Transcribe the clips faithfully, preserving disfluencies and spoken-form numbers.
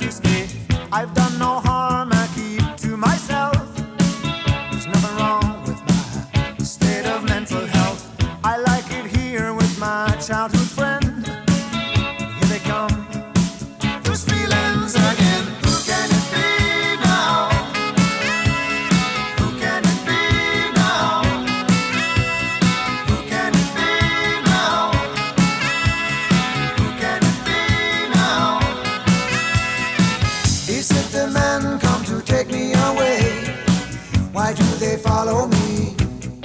to stay. I've done no harm, I keep to myself. There's nothing wrong with my state of mental health. I like it here with my childhood friend. Here they come, those feelings again. Who can it be now? Who can it be now? Who can it be now? Who can it be now? Is it the men come to take me away? Why do they follow me?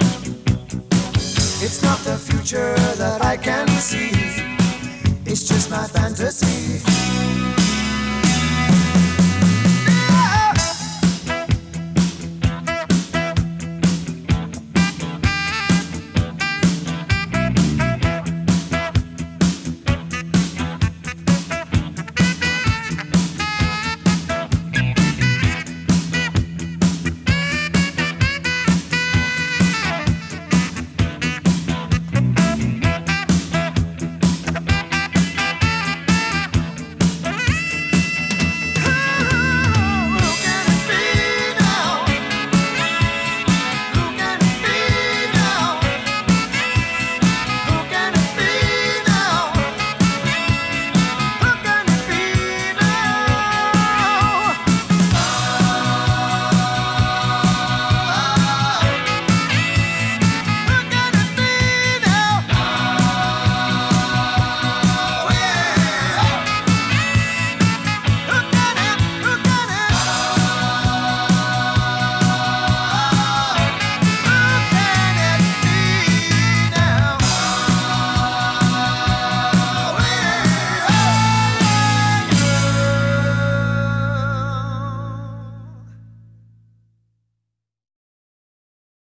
It's not the future that I can see. It's just my fantasy.